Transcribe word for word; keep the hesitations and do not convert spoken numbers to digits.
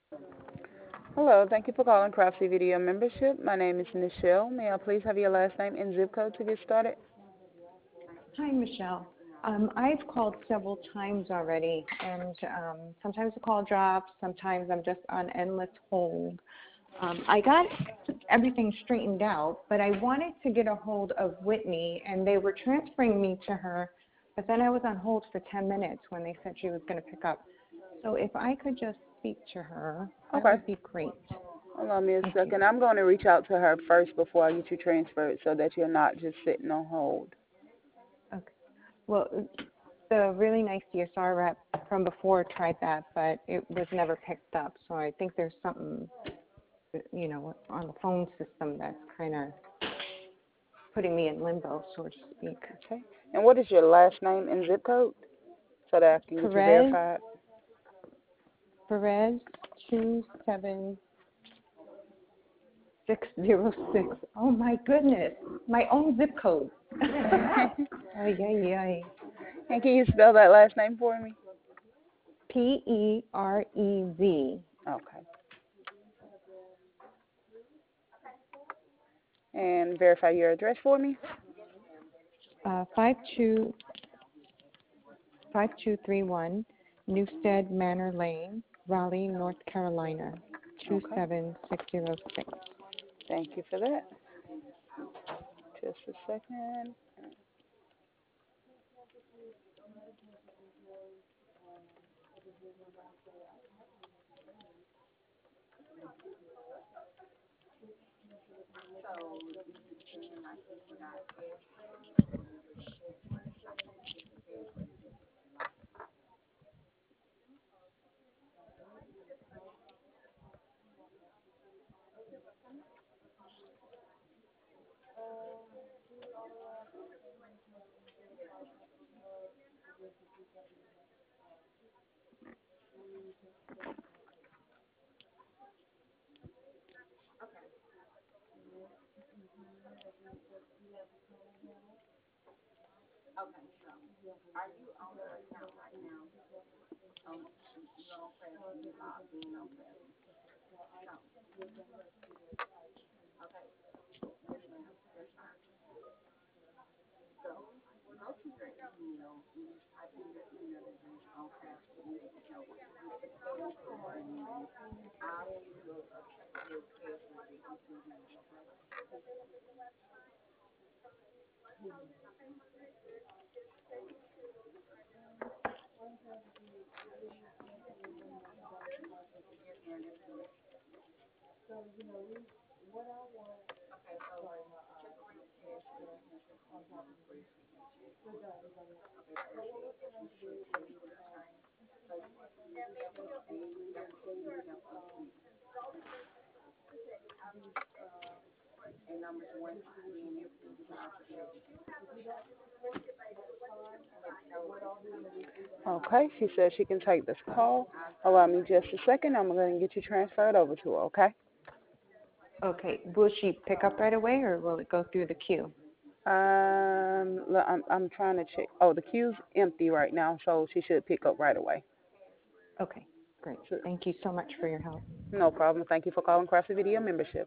Hello, thank you for calling Craftsy Video Membership. My name is Nichelle. May I please have your last name and zip code to get started? Hi, Michelle. Um, I've called several times already, and um, sometimes the call drops, sometimes I'm just on endless hold. Um, I got everything straightened out, but I wanted to get a hold of Whitney, and they were transferring me to her, but then I was on hold for ten minutes when they said she was going to pick up. So if I could just speak to her, that Okay. would be great. Allow me a Thank you. second. I'm going to reach out to her first before I get you transferred so that you're not just sitting on hold. Okay. Well, the really nice D S R rep from before tried that, but it was never picked up. So I think there's something, you know, on the phone system that's kind of putting me in limbo, so to speak. Okay. And what is your last name and zip code so that I can get you Perez, verified? Perez, two seven six zero six. Oh my goodness, my own zip code. Ay, ay, ay. And can you spell that last name for me? P E R E Z. Okay. And verify your address for me? Uh, five two five two three one Newstead Manor Lane, Raleigh, North Carolina, Okay. two seven six zero six. Thank you for that. Just a second. Okay, she says she can take this call. Allow me just a second. I'm going to get you transferred over to her, okay? Okay, will she pick up right away or will it go through the queue? Um, look, I'm I'm trying to check. Oh, the queue's empty right now, so she should pick up right away. Okay, great. So, Thank you so much for your help. no problem. Thank you for calling Crafty Video Membership.